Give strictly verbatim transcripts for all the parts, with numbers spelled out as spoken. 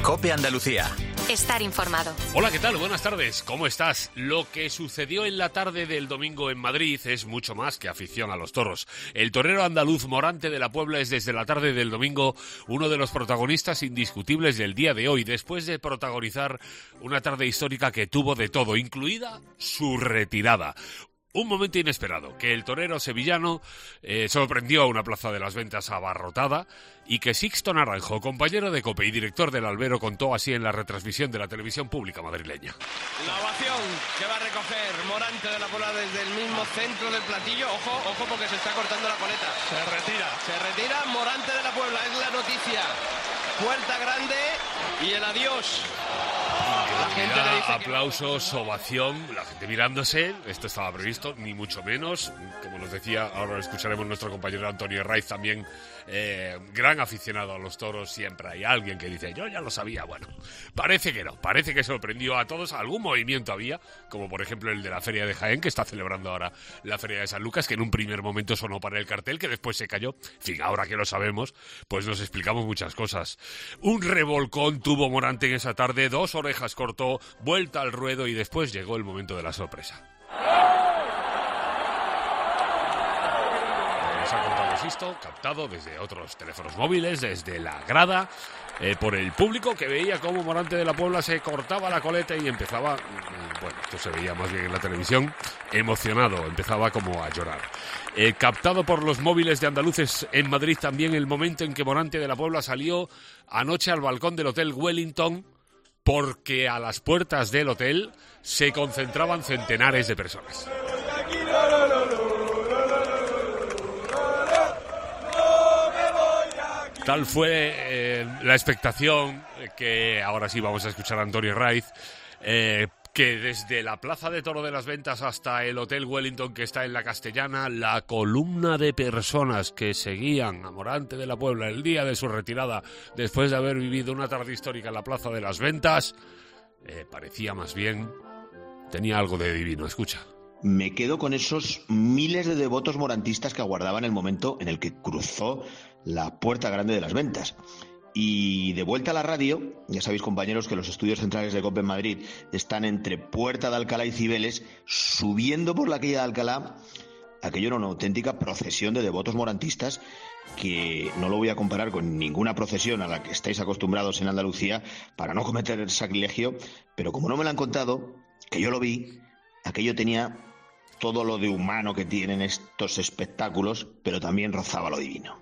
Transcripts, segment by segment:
COPE Andalucía. Estar informado. Hola, ¿qué tal? Buenas tardes. ¿Cómo estás? Lo que sucedió en la tarde del domingo en Madrid es mucho más que afición a los toros. El torero andaluz Morante de la Puebla es desde la tarde del domingo uno de los protagonistas indiscutibles del día de hoy, después de protagonizar una tarde histórica que tuvo de todo, incluida su retirada. Un momento inesperado, que el torero sevillano eh, sorprendió a una plaza de las ventas abarrotada y que Sixto Naranjo, compañero de COPE y director del albero, contó así en la retransmisión de la televisión pública madrileña. La ovación que va a recoger Morante de la Puebla desde el mismo centro del platillo. Ojo, ojo porque se está cortando la coleta. Se retira. Se retira Morante de la Puebla, es la noticia. Puerta grande y el adiós. La gente le dice aplausos, que... ovación, la gente mirándose. Esto estaba previsto, ni mucho menos. Como nos decía, ahora escucharemos nuestro compañero Antonio Herraiz, también eh, gran aficionado a los toros. Siempre hay alguien que dice, yo ya lo sabía. Bueno, parece que no, parece que sorprendió a todos. Algún movimiento había, como por ejemplo el de la Feria de Jaén, que está celebrando ahora la Feria de San Lucas, que en un primer momento sonó para el cartel, que después se cayó. En fin, ahora que lo sabemos, pues nos explicamos muchas cosas. Un revolcón tuvo Morante en esa tarde, dos orejas cortó, vuelta al ruedo y después llegó el momento de la sorpresa. Nos ha contado Sisto, captado desde otros teléfonos móviles, desde la grada, eh, por el público que veía cómo Morante de la Puebla se cortaba la coleta y empezaba, bueno, esto se veía más bien en la televisión, emocionado, empezaba como a llorar. Eh, captado por los móviles de andaluces en Madrid también el momento en que Morante de la Puebla salió anoche al balcón del Hotel Wellington, porque a las puertas del hotel se concentraban centenares de personas. Tal fue eh, la expectación que ahora sí vamos a escuchar a Antonio Herraiz, eh, que desde la Plaza de Toro de las Ventas hasta el Hotel Wellington, que está en la Castellana, la columna de personas que seguían a Morante de la Puebla el día de su retirada, después de haber vivido una tarde histórica en la Plaza de las Ventas, eh, parecía más bien, tenía algo de divino. Escucha. Me quedo con esos miles de devotos morantistas que aguardaban el momento en el que cruzó la Puerta Grande de las Ventas. Y de vuelta a la radio, ya sabéis, compañeros, que los estudios centrales de COPE en Madrid están entre Puerta de Alcalá y Cibeles. Subiendo por la calle de Alcalá, aquello era una auténtica procesión de devotos morantistas que no lo voy a comparar con ninguna procesión a la que estáis acostumbrados en Andalucía para no cometer el sacrilegio, pero como no me lo han contado, que yo lo vi, aquello tenía todo lo de humano que tienen estos espectáculos, pero también rozaba lo divino.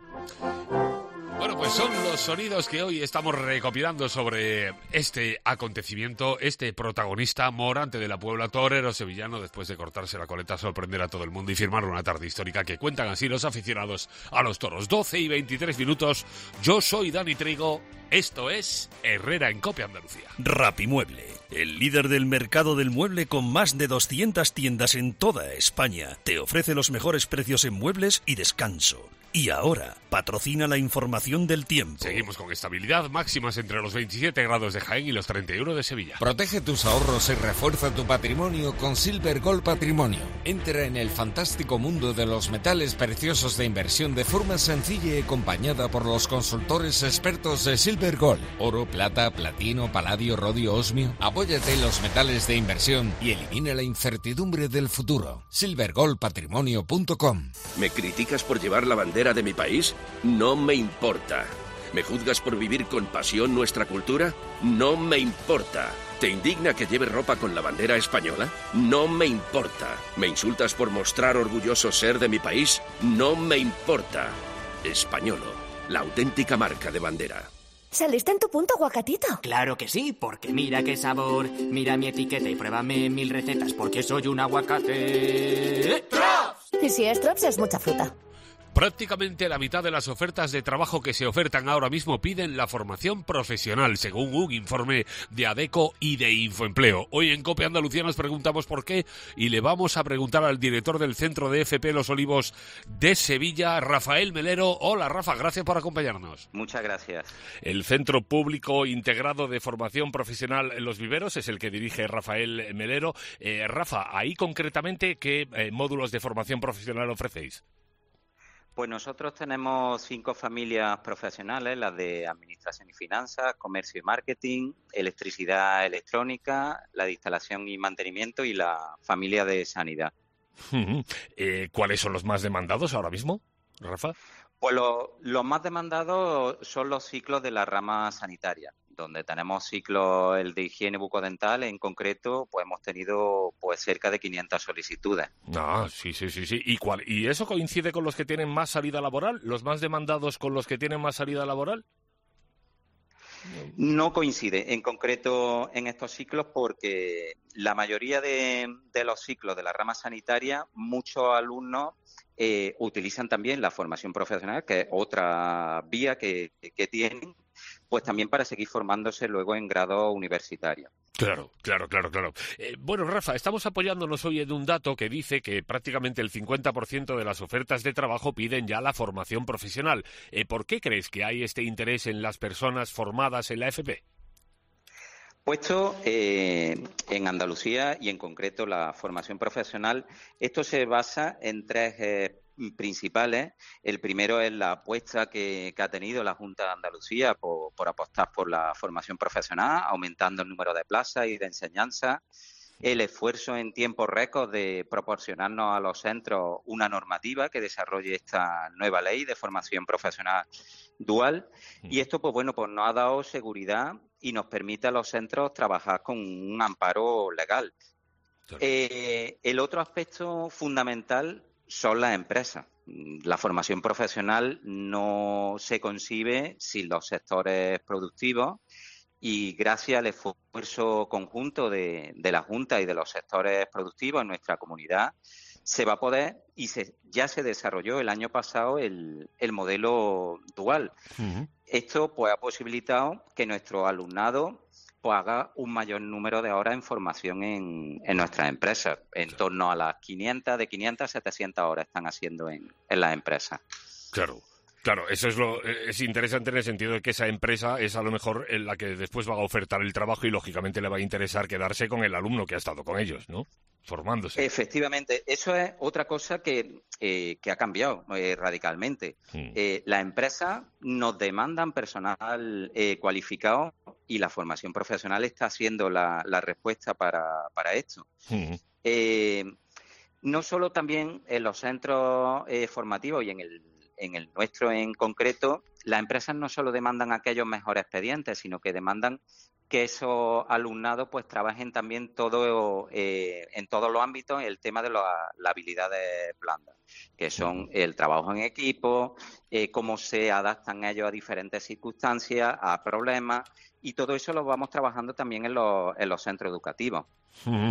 Bueno, pues son los sonidos que hoy estamos recopilando sobre este acontecimiento, este protagonista, Morante de la Puebla, torero sevillano, después de cortarse la coleta, sorprender a todo el mundo y firmar una tarde histórica que cuentan así los aficionados a los toros. doce y veintitrés minutos, yo soy Dani Trigo, esto es Herrera en COPE Andalucía. Rapimueble, el líder del mercado del mueble con más de doscientas tiendas en toda España, te ofrece los mejores precios en muebles y descanso. Y ahora, patrocina la información del tiempo. Seguimos con estabilidad, máximas entre los veintisiete grados de Jaén y los treinta y uno de Sevilla. Protege tus ahorros y refuerza tu patrimonio con Silver Gold Patrimonio. Entra en el fantástico mundo de los metales preciosos de inversión de forma sencilla y acompañada por los consultores expertos de Silver Gold. Oro, plata, platino, paladio, rodio, osmio. Apóyate en los metales de inversión y elimina la incertidumbre del futuro. silver gold patrimonio punto com. ¿Me criticas por llevar la bandera de mi país? No me importa. ¿Me juzgas por vivir con pasión nuestra cultura? No me importa. ¿Te indigna que lleve ropa con la bandera española? No me importa. ¿Me insultas por mostrar orgulloso ser de mi país? No me importa. Españolo, la auténtica marca de bandera. ¿Saliste en tu punto, aguacatito? Claro que sí, porque mira qué sabor, mira mi etiqueta y pruébame mil recetas porque soy un aguacate. ¡Trops! Y si es Trops es mucha fruta. Prácticamente la mitad de las ofertas de trabajo que se ofertan ahora mismo piden la formación profesional, según un informe de ADECO y de Infoempleo. Hoy en COPE Andalucía nos preguntamos por qué y le vamos a preguntar al director del Centro de F P Los Olivos de Sevilla, Rafael Melero. Hola, Rafa, gracias por acompañarnos. Muchas gracias. El Centro Público Integrado de Formación Profesional en Los Viveros es el que dirige Rafael Melero. Eh, Rafa, ahí concretamente, ¿qué eh, módulos de formación profesional ofrecéis? Pues nosotros tenemos cinco familias profesionales, las de Administración y Finanzas, Comercio y Marketing, Electricidad Electrónica, la de Instalación y Mantenimiento y la familia de Sanidad. eh, ¿Cuáles son los más demandados ahora mismo, Rafa? Pues lo, los más demandados son los ciclos de la rama sanitaria, donde tenemos ciclos, el de higiene bucodental, en concreto, pues hemos tenido pues cerca de quinientas solicitudes. Ah, sí, sí, sí, sí. ¿Y cuál? ¿Y eso coincide con los que tienen más salida laboral? ¿Los más demandados con los que tienen más salida laboral? No coincide, en concreto, en estos ciclos, porque la mayoría de, de los ciclos de la rama sanitaria, muchos alumnos eh, utilizan también la formación profesional, que es otra vía que, que tienen, pues también para seguir formándose luego en grado universitario. Claro, claro, claro, claro. Eh, bueno, Rafa, estamos apoyándonos hoy en un dato que dice que prácticamente el cincuenta por ciento de las ofertas de trabajo piden ya la formación profesional. Eh, ¿Por qué crees que hay este interés en las personas formadas en la F P? Puesto eh, en Andalucía y en concreto la formación profesional, esto se basa en tres eh, principales. El primero es la apuesta que, que ha tenido la Junta de Andalucía por, por apostar por la formación profesional, aumentando el número de plazas y de enseñanza. El esfuerzo en tiempo récord de proporcionarnos a los centros una normativa que desarrolle esta nueva ley de formación profesional dual. Y esto, pues bueno, pues nos ha dado seguridad y nos permite a los centros trabajar con un amparo legal. Claro. Eh, el otro aspecto fundamental son las empresas. La formación profesional no se concibe sin los sectores productivos y gracias al esfuerzo conjunto de, de la Junta y de los sectores productivos en nuestra comunidad se va a poder, y se, ya se desarrolló el año pasado el, el modelo dual. Uh-huh. Esto pues ha posibilitado que nuestro alumnado pues haga un mayor número de horas en formación en, en nuestras empresas. En claro. torno a las quinientas, de quinientas a setecientas horas están haciendo en, en las empresas. Claro. Claro, eso es lo es interesante en el sentido de que esa empresa es a lo mejor en la que después va a ofertar el trabajo y lógicamente le va a interesar quedarse con el alumno que ha estado con ellos, ¿no? Formándose. Efectivamente, eso es otra cosa que, eh, que ha cambiado eh, radicalmente. Mm. Eh, las empresas nos demandan personal eh, cualificado y la formación profesional está siendo la, la respuesta para, para esto. Mm. Eh, no solo también en los centros eh, formativos y en el En el nuestro en concreto, las empresas no solo demandan aquellos mejores expedientes, sino que demandan que esos alumnados pues trabajen también todo eh, en todos los ámbitos el tema de la, las habilidades blandas, que son el trabajo en equipo, eh, cómo se adaptan ellos a diferentes circunstancias, a problemas, y todo eso lo vamos trabajando también en los, en los centros educativos. Uh-huh.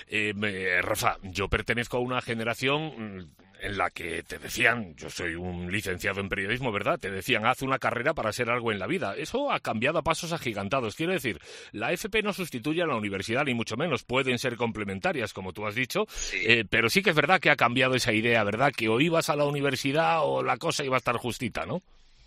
eh, Rafa, yo pertenezco a una generación en la que te decían, yo soy un licenciado en periodismo, ¿verdad? Te decían, haz una carrera para ser algo en la vida. Eso ha cambiado a pasos agigantados. Quiero decir, la F P no sustituye a la universidad, ni mucho menos. Pueden ser complementarias, como tú has dicho, sí. eh, pero sí que es verdad que ha cambiado esa idea, ¿verdad? Que o ibas a la universidad o la cosa iba a estar justita, ¿no?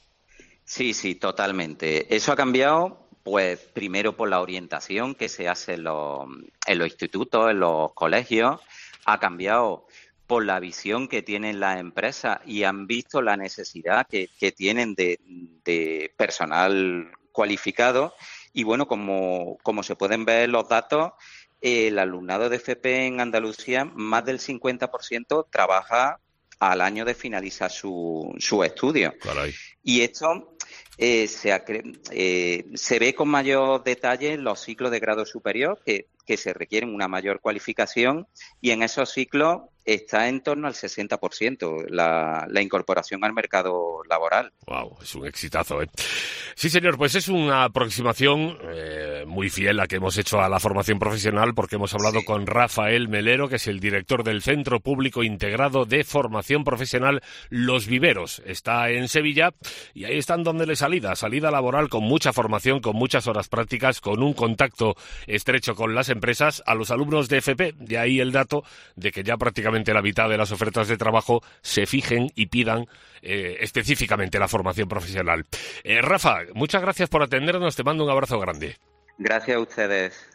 Sí, sí, totalmente. Eso ha cambiado, pues, primero por la orientación que se hace en los, en los institutos, en los colegios. Ha cambiado por la visión que tienen las empresas y han visto la necesidad que, que tienen de, de personal cualificado. Y bueno, como, como se pueden ver los datos, el alumnado de F P en Andalucía, más del cincuenta por ciento trabaja al año de finalizar su, su estudio. Caray. Y esto eh, se, eh, se ve con mayor detalle en los ciclos de grado superior, que, que se requieren una mayor cualificación, y en esos ciclos está en torno al sesenta por ciento la, la incorporación al mercado laboral. Wow, es un exitazo, ¿eh? Sí, señor, pues es una aproximación eh, muy fiel a que hemos hecho a la formación profesional, porque hemos hablado sí. con Rafael Melero, que es el director del Centro Público Integrado de Formación Profesional Los Viveros. Está en Sevilla y ahí están dándole salida, salida laboral con mucha formación, con muchas horas prácticas, con un contacto estrecho con las empresas a los alumnos de F P. De ahí el dato de que ya prácticamente la mitad de las ofertas de trabajo se fijen y pidan eh, específicamente la formación profesional. Eh, Rafa, muchas gracias por atendernos, te mando un abrazo grande. Gracias a ustedes.